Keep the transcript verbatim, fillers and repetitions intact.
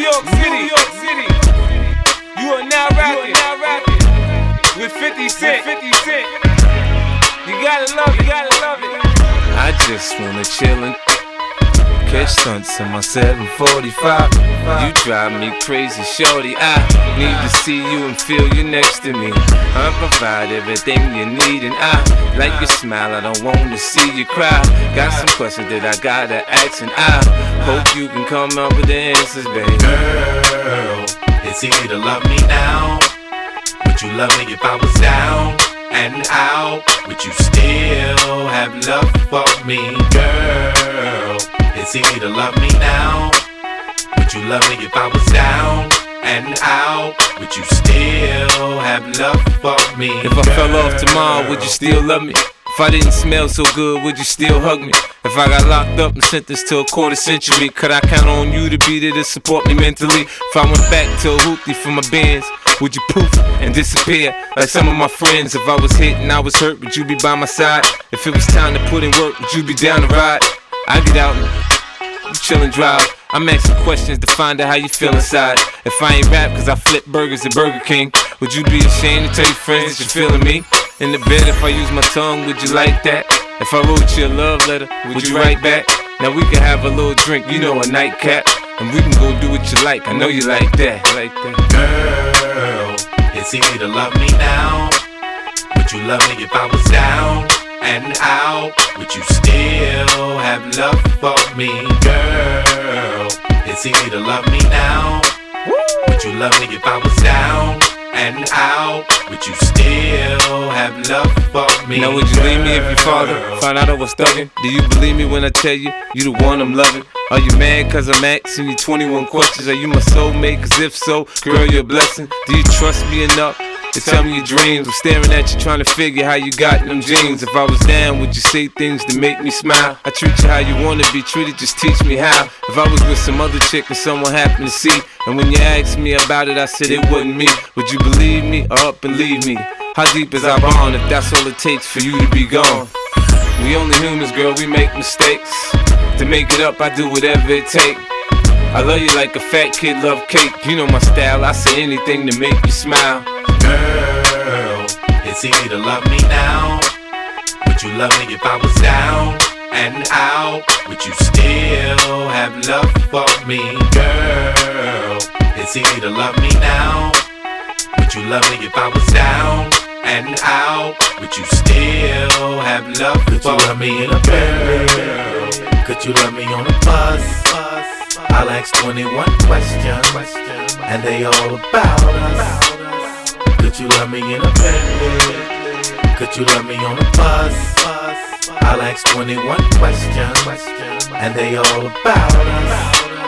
York City, New York City. You are now rapping, now rapping with fifty Cent. fifty Cent. You gotta love it, you gotta love it. I just wanna chillin', catch stunts in my seven forty-five. You drive me crazy, shorty. I need to see you and feel you next to me. I provide everything you need, and I like your smile. I don't wanna see you cry. Got some questions that I gotta ask, and I hope you can come up with the answers, baby. Girl, it's easy to love me now. Would you love me if I was down and out? Would you still have love for me, girl? It's easy to love me now. Would you love me if I was down and out? Would you still have love for me, If I fell off tomorrow, would you still love me? If I didn't smell so good, would you still hug me? If I got locked up and sentenced to a quarter century, could I count on you to be there to support me mentally? If I went back to a hoopty for my bands, would you poof and disappear like some of my friends? If I was hit and I was hurt, would you be by my side? If it was time to put in work, would you be down to ride? I get out and you chill and drive. I'm asking questions to find out how you feel inside. If I ain't rap cause I flip burgers at Burger King, would you be ashamed to tell your friends that you're feeling me? In the bed, if I use my tongue, would you like that? If I wrote you a love letter, would you write back? Now we can have a little drink, you know, a nightcap, and we can go do what you like. I know you like that, like that. Girl, it's easy to love me now. Would you love me if I was down and out? Would you still have love for me, girl? It's easy to love me now. Would you love me if I was down and out? Would you still have love for me? Now would you leave me if your father found out I was thuggin'? Do you believe me when I tell you, you the one I'm loving? Are you mad cause I'm asking you twenty-one questions? Are you my soulmate? Cause if so, girl, you're a blessing. Do you trust me enough to tell me your dreams? I'm staring at you trying to figure how you got them jeans. If I was down, would you say things to make me smile? I treat you how you wanna be treated, just teach me how. If I was with some other chick and someone happened to see, and when you asked me about it, I said it wasn't me, would you believe me or up and leave me? How deep is our bond if that's all it takes for you to be gone? We only humans, girl, we make mistakes. To make it up, I do whatever it takes. I love you like a fat kid love cake. You know my style, I say anything to make you smile. Girl, it's easy to love me now. Would you love me if I was down and out? Would you still have love for me, girl? It's easy to love me now. Would you love me if I was down and out? Would you still have love for me? Could you love me in a girl? Could you love me on a bus? I'll ask twenty-one questions, and they all about us. Could you love me in a bed? Could you love me on a bus? I'll ask twenty-one questions, and they all about us.